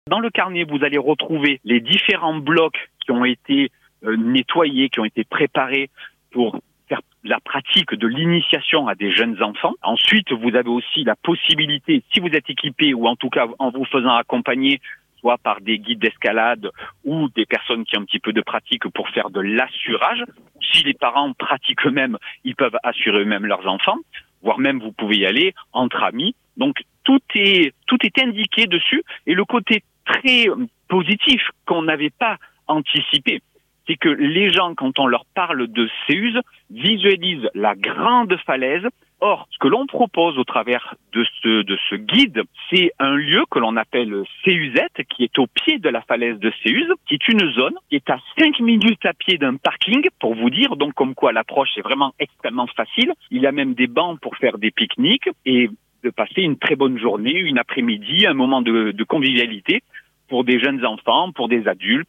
Dans le carnet, vous allez retrouver les différents blocs qui ont été nettoyés, qui ont été préparés pour faire la pratique de l'initiation à des jeunes enfants. Ensuite, vous avez aussi la possibilité, si vous êtes équipé ou en tout cas en vous faisant accompagner, soit par des guides d'escalade ou des personnes qui ont un petit peu de pratique pour faire de l'assurage. Si les parents pratiquent eux-mêmes, ils peuvent assurer eux-mêmes leurs enfants, voire même vous pouvez y aller entre amis. Donc tout est indiqué dessus. Et le côté très positif qu'on n'avait pas anticipé, c'est que les gens, quand on leur parle de Céuse, visualisent la grande falaise. Or, ce que l'on propose au travers de ce guide, c'est un lieu que l'on appelle Céusette, qui est au pied de la falaise de Céuse, qui est une zone qui est à 5 minutes à pied d'un parking, pour vous dire, donc comme quoi l'approche est vraiment extrêmement facile. Il y a même des bancs pour faire des pique-niques et de passer une très bonne journée, une après-midi, un moment de convivialité pour des jeunes enfants, pour des adultes.